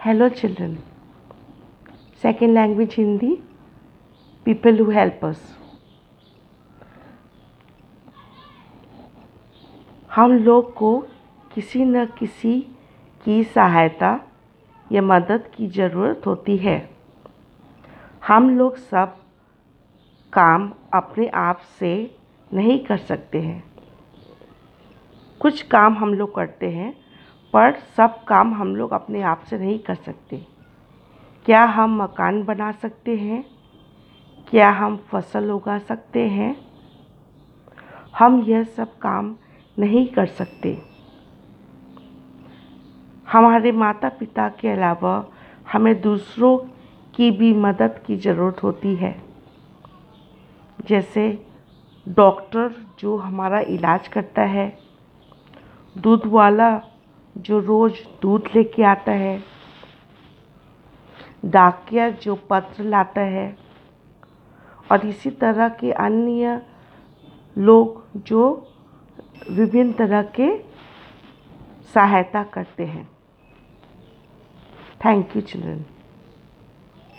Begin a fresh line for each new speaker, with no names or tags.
Hello children. Second language Hindi. People who help us. हम लोग को किसी न किसी की सहायता या मदद की ज़रूरत होती है। हम लोग सब काम अपने आप से नहीं कर सकते हैं। कुछ काम हम लोग करते हैं, पर सब काम हम लोग अपने आप से नहीं कर सकते। क्या हम मकान बना सकते हैं? क्या हम फसल उगा सकते हैं? हम यह सब काम नहीं कर सकते। हमारे माता पिता के अलावा हमें दूसरों की भी मदद की ज़रूरत होती है। जैसे डॉक्टर जो हमारा इलाज करता है, दूध वाला जो रोज़ दूध लेके आता है, डाकिया जो पत्र लाता है, और इसी तरह के अन्य लोग जो विभिन्न तरह के सहायता करते हैं। Thank you children.